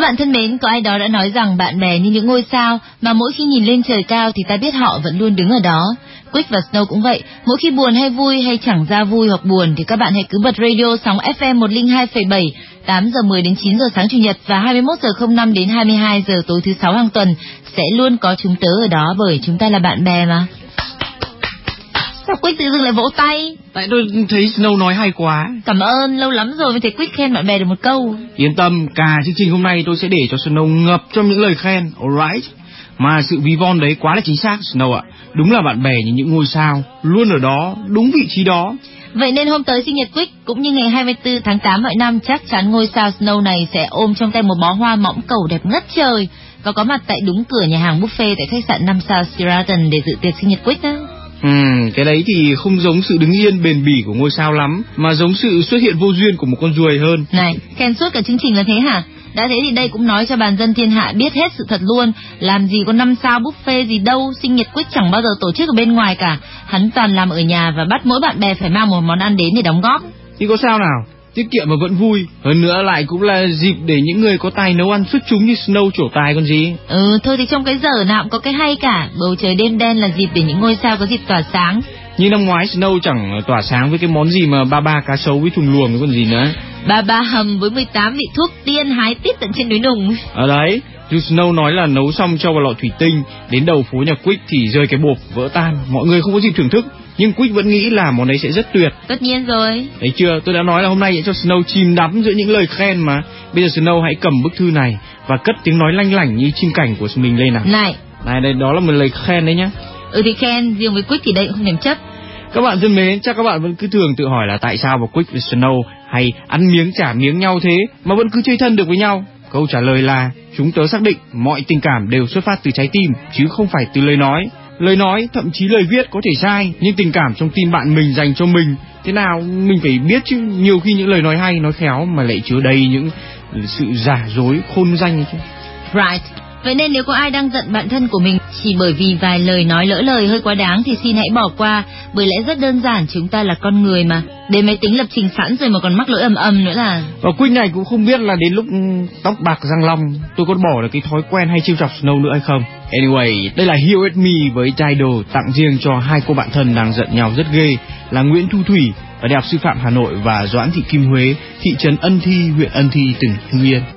bạn thân mến, có ai đó đã nói rằng bạn bè như những ngôi sao mà mỗi khi nhìn lên trời cao thì ta biết họ vẫn luôn đứng ở đó. Quick và Snow cũng vậy, mỗi khi buồn hay vui hay chẳng ra vui hoặc buồn thì các bạn hãy cứ bật radio sóng FM 102,7, 8 giờ 10 đến 9 giờ sáng chủ nhật và 21 giờ 05 đến 22 giờ tối thứ sáu hàng tuần, sẽ luôn có chúng tớ ở đó bởi chúng ta là bạn bè mà. Sao Quick tự dưng lại vỗ tay? Tại tôi thấy Snow nói hay quá. Cảm ơn, lâu lắm rồi mới thấy Quick khen bạn bè được một câu. Yên tâm, cả chương trình hôm nay tôi sẽ để cho Snow ngập trong những lời khen, alright? Mà sự ví von đấy quá là chính xác, Snow ạ. Đúng là bạn bè như những ngôi sao, luôn ở đó, đúng vị trí đó. Vậy nên hôm tới sinh nhật Quick cũng như ngày 24 tháng 8 mọi năm, chắc chắn ngôi sao Snow này sẽ ôm trong tay một bó hoa mỏng cầu đẹp ngất trời và có mặt tại đúng cửa nhà hàng buffet tại khách sạn 5 sao Sheraton để dự tiệc sinh nhật Quick đó. Cái đấy thì không giống sự đứng yên bền bỉ của ngôi sao lắm, mà giống sự xuất hiện vô duyên của một con ruồi hơn. Này, khen suốt cả chương trình là thế hả? Đã thế thì đây cũng nói cho bàn dân thiên hạ biết hết sự thật luôn. Làm gì có 5 sao buffet gì đâu, sinh nhật Quick chẳng bao giờ tổ chức ở bên ngoài cả. Hắn toàn làm ở nhà và bắt mỗi bạn bè phải mang một món ăn đến để đóng góp. Thì có sao nào, tiết kiệm mà vẫn vui. Hơn nữa lại cũng là dịp để những người có tài nấu ăn xuất chúng như Snow trổ tài còn gì. Thôi thì trong cái giờ nào cũng có cái hay cả. Bầu trời đêm đen là dịp để những ngôi sao có dịp tỏa sáng. Như năm ngoái Snow chẳng tỏa sáng với cái món gì mà ba cá sấu với thùng luồng còn gì nữa. Ba hầm với 18 vị thuốc tiên hái tít tận trên núi Nùng. Ở đấy, dù Snow nói là nấu xong cho vào lọ thủy tinh, đến đầu phố nhà Quick thì rơi cái bộp vỡ tan, mọi người không có dịp thưởng thức. Nhưng Quick vẫn nghĩ là món ấy sẽ rất tuyệt. Tất nhiên rồi. Thấy chưa, tôi đã nói là hôm nay sẽ cho Snow chìm đắm giữa những lời khen mà. Bây giờ Snow hãy cầm bức thư này và cất tiếng nói lanh lảnh như chim cảnh của mình lên nào. Này, đây đó là một lời khen đấy nhá. Thì khen, riêng với Quick thì đây cũng không thèm chấp. Các bạn thân mến, chắc các bạn vẫn cứ thường tự hỏi là tại sao mà Quick và Snow hay ăn miếng trả miếng nhau thế mà vẫn cứ chơi thân được với nhau. Câu trả lời là chúng tớ xác định mọi tình cảm đều xuất phát từ trái tim chứ không phải từ lời nói. Lời nói, thậm chí lời viết có thể sai, nhưng tình cảm trong tim bạn mình dành cho mình thế nào mình phải biết chứ. Nhiều khi những lời nói hay, nói khéo mà lại chứa đầy những sự giả dối khôn danh chứ. Right. Vậy nên nếu có ai đang giận bạn thân của mình chỉ bởi vì vài lời nói lỡ lời hơi quá đáng thì xin hãy bỏ qua, bởi lẽ rất đơn giản, chúng ta là con người mà. Đến máy tính lập trình sẵn rồi mà còn mắc lỗi ầm nữa là. Và Quick này cũng không biết là đến lúc tóc bạc răng long tôi có bỏ được cái thói quen hay trêu chọc Snow nữa hay không. Anyway, đây là Here With Me với Tidal tặng riêng cho hai cô bạn thân đang giận nhau rất ghê là Nguyễn Thu Thủy ở Đại học Sư phạm Hà Nội và Doãn Thị Kim Huế, thị trấn Ân Thi, huyện Ân Thi, tỉnh Hưng Yên.